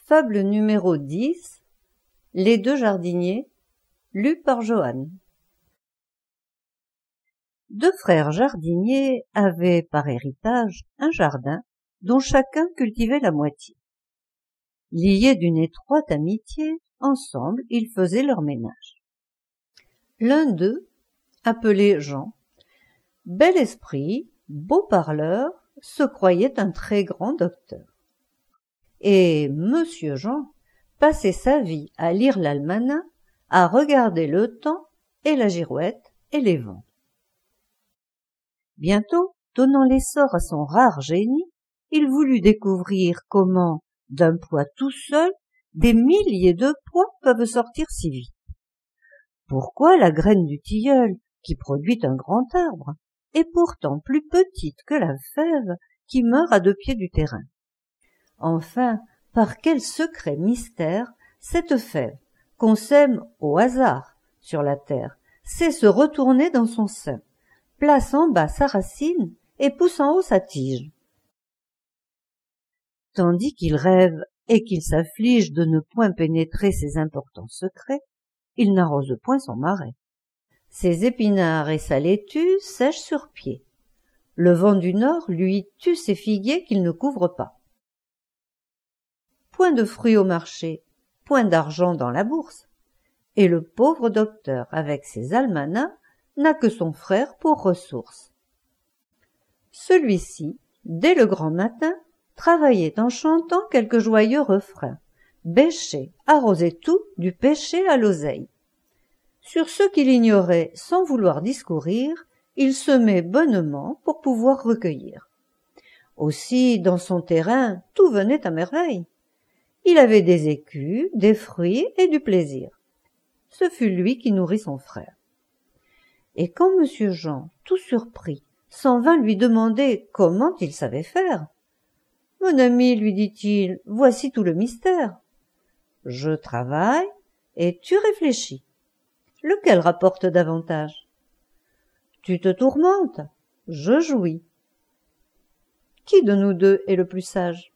Fable numéro 10. Les deux jardiniers, lu par Joanne. Deux frères jardiniers avaient par héritage un jardin dont chacun cultivait la moitié. Liés d'une étroite amitié, ensemble ils faisaient leur ménage. L'un d'eux, appelé Jean, bel esprit, beau parleur, se croyait un très grand docteur. Et Monsieur Jean passait sa vie à lire l'almanach, à regarder le temps et la girouette et les vents. Bientôt, donnant l'essor à son rare génie, il voulut découvrir comment, d'un pois tout seul, des milliers de pois peuvent sortir si vite. Pourquoi la graine du tilleul, qui produit un grand arbre, est pourtant plus petite que la fève qui meurt à 2 pieds du terrain? Enfin, par quel secret mystère cette fève, qu'on sème au hasard sur la terre, sait se retourner dans son sein, place en bas sa racine et pousse en haut sa tige? Tandis qu'il rêve et qu'il s'afflige de ne point pénétrer ces importants secrets, il n'arrose point son marais. Ses épinards et sa laitue sèchent sur pied. Le vent du nord lui tue ses figuiers qu'il ne couvre pas. Point de fruits au marché, point d'argent dans la bourse, et le pauvre docteur, avec ses almanachs, n'a que son frère pour ressource. Celui-ci, dès le grand matin, travaillait en chantant quelques joyeux refrains, bêchait, arrosait tout, du pêcher à l'oseille. Sur ce qu'il ignorait sans vouloir discourir, il semait bonnement pour pouvoir recueillir. Aussi, dans son terrain, tout venait à merveille. Il avait des écus, des fruits et du plaisir. Ce fut lui qui nourrit son frère. Et quand Monsieur Jean, tout surpris, s'en vint lui demander comment il savait faire, « Mon ami, lui dit-il, voici tout le mystère. Je travaille et tu réfléchis. Lequel rapporte davantage? Tu te tourmentes, je jouis. Qui de nous deux est le plus sage?